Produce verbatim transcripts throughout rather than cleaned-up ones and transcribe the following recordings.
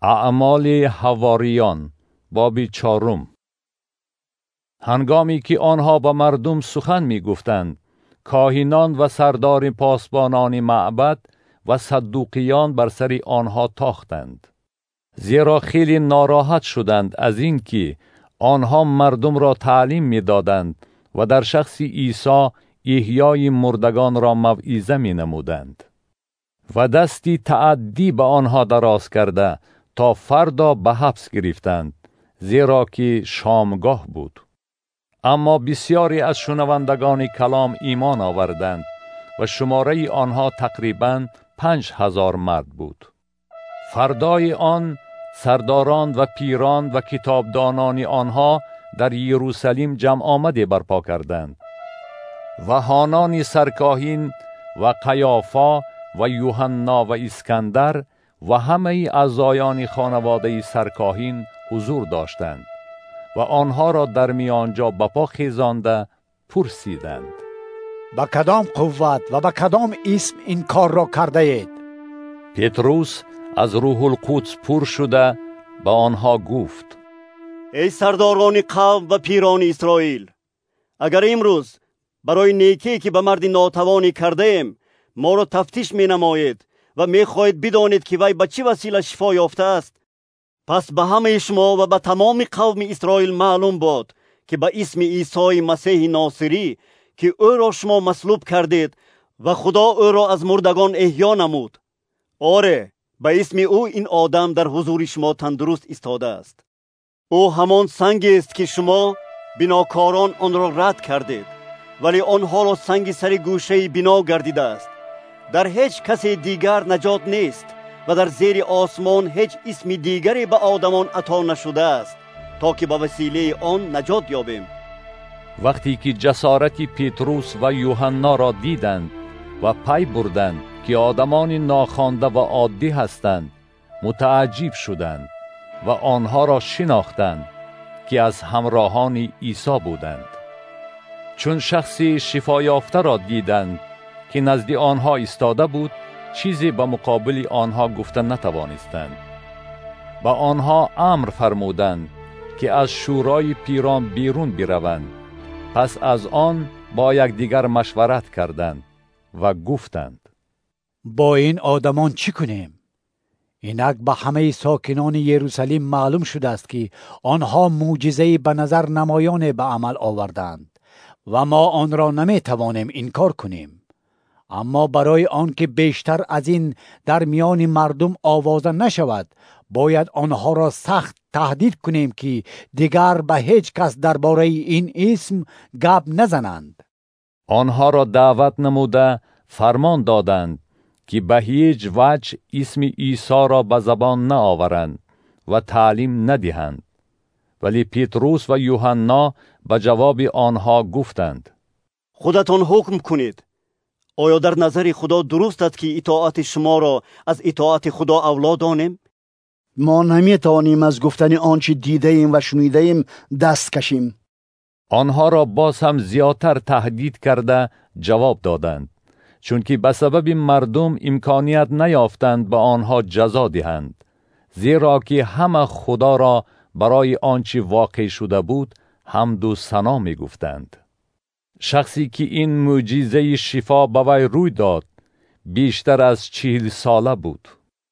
اعمال حواریان باب چهارم. هنگامی که آنها با مردم سخن می گفتند، کاهنان و سردار پاسبانان معبد و صدوقیان بر سر آنها تاختند، زیرا خیلی ناراحت شدند از اینکه آنها مردم را تعلیم می دادند و در شخص عیسی احیای مردگان را موعظه می نمودند. و دستی تعدی به آنها دراز کرده تا فردا به حبس گرفتند، زیرا که شامگاه بود. اما بسیاری از شنوندگان کلام ایمان آوردند و شماره آنها تقریباً پنج هزار مرد بود. فردای آن سرداران و پیران و کتابدانان آنها در یروشلیم جمع آمده برپا کردند و حانان سرکاهین و قیافا و یوحنا و اسکندر و همه اعضایان خانواده سرکاهین حضور داشتند و آنها را در میانجا بپا خیزانده پرسیدند: با کدام قوت و با کدام اسم این کار را کرده اید؟ پتروس از روح القدس پر شده به آنها گفت: ای سرداران قوم و پیران اسرائیل، اگر امروز برای نیکی که به مرد ناتوانی کرده ایم ما را تفتیش می نمایید و می خواهید بدانید که وی به چه وسیله شفا یافته است، پس به همه شما و به تمام قوم اسرائیل معلوم باد که به اسم عیسی مسیح ناصری که او را شما مصلوب کردید و خدا او را از مردگان احیا نمود، آره، به اسم او این آدم در حضور شما تندرست ایستاده است. او همان سنگ است که شما بناکاران آن را رد کردید، ولی آنها را سنگ سر گوشه بنا گردیده است. در هیچ کسی دیگر نجات نیست و در زیر آسمان هیچ اسم دیگری به آدمان عطا نشده است تا که به وسیله آن نجات یابیم. وقتی که جسارت پتروس و یوحنا را دیدند و پی بردند که آدمان ناخوانده و عادی هستند، متعجب شدند و آنها را شناختند که از همراهان عیسی بودند. چون شخصی شفا یافته را دیدند که نزد آنها ایستاده بود، چیزی به مقابل آنها گفته نتوانستند. با آنها امر فرمودند که از شورای پیران بیرون بروند. پس از آن با یکدیگر مشورت کردند و گفتند: با این آدمان چی کنیم؟ اینک به همه ساکنان یروشلیم معلوم شده است که آنها معجزه به نظر نمایان به عمل آوردند و ما آن را نمی توانیم انکار کنیم. اما برای آنکه بیشتر از این در میان مردم آوازه نشود، باید آنها را سخت تهدید کنیم که دیگر به هیچ کس درباره این اسم گپ نزنند. آنها را دعوت نموده فرمان دادند که به هیچ وجه اسم عیسی را به زبان نآورند و تعلیم ندهند. ولی پتروس و یوحنا به جواب آنها گفتند: خودتان حکم کنید. آیا در نظر خدا درست است که اطاعت شما را از اطاعت خدا اولاد دانیم؟ ما نمی توانیم از گفتن آنچه دیده ایم و شنیده ایم دست کشیم. آنها را باز هم زیادتر تهدید کرده جواب دادند، چون که به سبب مردم امکانیت نیافتند به آنها جزا دهند، زیرا که همه خدا را برای آنچه واقع شده بود حمد و ثنا می گفتند. شخصی که این معجزه شفا به وی روی داد بیشتر از چهل ساله بود.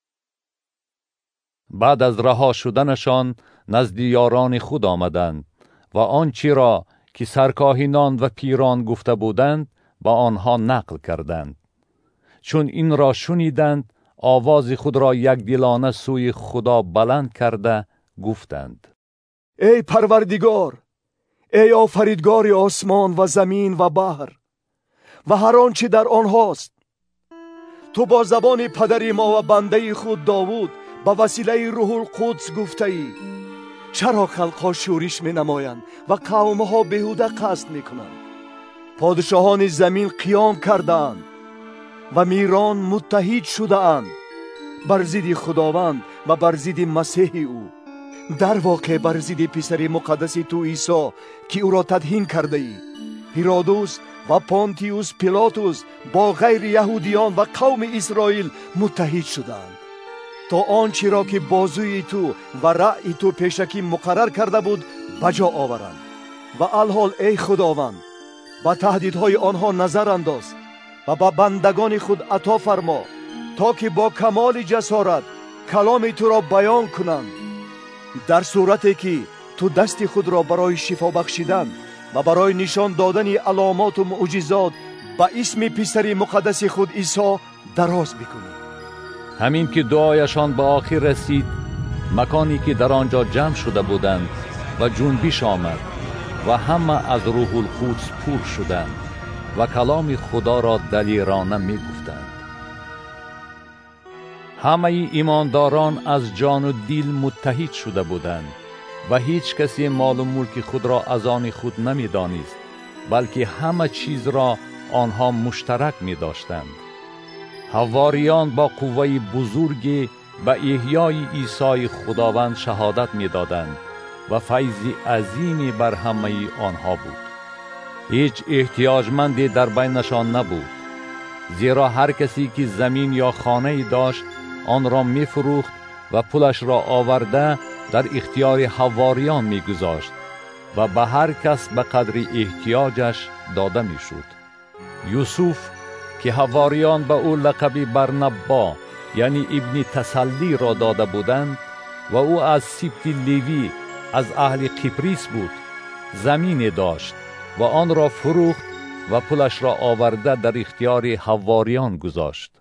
بعد از رها شدنشان نزد یاران خود آمدند و آنچه را که سرکاهنان و پیران گفته بودند با آنها نقل کردند. چون این را شنیدند، آواز خود را یک دلانه سوی خدا بلند کرده گفتند: ای پروردگار، ای آفریدگار آسمان و زمین و بحر و هر آنچه در آنهاست، تو با زبان پدر ما و بنده خود داوود با وسیله روح القدس گفته ای: چرا خلقها شورش می نمایند و قومها بیهوده قصد می کنند؟ پادشاهان زمین قیام کردند و میران متحد شده اند بر ضد خداوند و بر ضد مسیح او، در واقع بر ضد پسر مقدس تو عیسی که او را تدهین کرده ای. هیرودوس و پونتیوس پیلاتوس با غیر یهودیان و قوم اسرائیل متحد شدند تا آنچه را که بازوی تو و رأی تو پیشکی مقرر کرده بود بجا آورند. و الحال ای خداوند با تهدیدهای آنها نظر انداز و با بندگان خود عطا فرما تا که با کمال جسارت کلام تو را بیان کنند. در صورتی که تو دست خود را برای شفا بخشیدن و برای نشان دادن علامات و معجزات با اسم پسر مقدس خود عیسی دراز بکنی. همین که دعایشان به آخر رسید، مکانی که در آنجا جمع شده بودند و جنبش آمد و همه از روح القدس پر شدند و کلام خدا را دلیرانه می گفتند. همه ایمانداران از جان و دل متحد شده بودند و هیچ کسی مال و ملک خود را از آن خود نمی دانست، بلکه همه چیز را آنها مشترک می داشتند. حواریان با قوه بزرگی به احیای عیسی خداوند شهادت می دادند و فیض عظیمی بر همه آنها بود. هیچ احتیاجمندی در بینشان نبود، زیرا هر کسی که زمین یا خانه داشت آن را می فروخت و پولش را آورده در اختیار حواریان می گذاشت و به هر کس به قدر احتیاجش داده می شد. یوسف که حواریان به او لقب برنبا یعنی ابن تسلی را داده بودند و او از سبط لیوی از اهل قبریس بود، زمین داشت و آن را فروخت و پولش را آورده در اختیار حواریان گذاشت.